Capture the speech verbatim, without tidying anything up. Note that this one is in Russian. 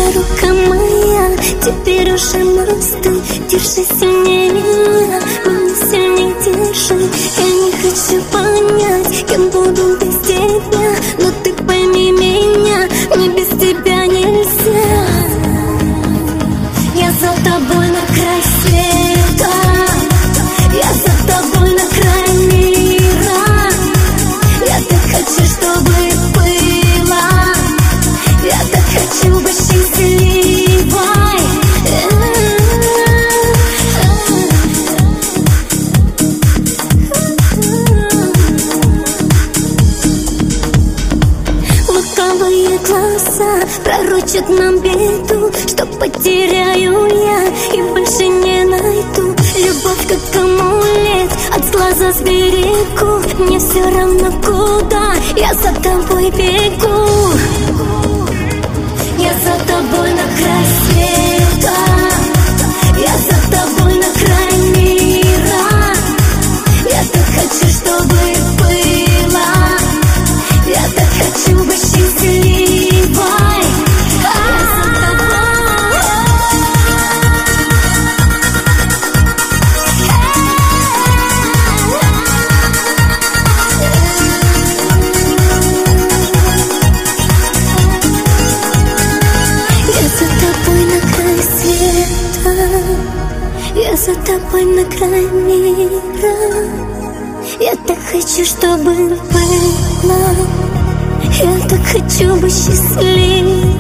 рука моя, теперь уже мосты. Держи сильнее меня, меня сильнее держи. Я не хочу понять, кем буду без тебя, но ты пойми меня, мне без тебя нельзя. Я за тобой на край света, я за тобой на край мира. Я так хочу, чтобы было, я так хочу быть счастливой. Лукавые глаза пророчат нам беду, что потеряю я и больше не найду. Любовь как амулет, от глаза сберегу. Мне все равно куда, я за тобой бегу. Я за тобой на край света, я за тобой на край мира. Я так хочу, чтобы было, я так хочу быть счастливой. Я за тобой на край мира. Я так хочу, чтобы было, я так хочу быть счастливой.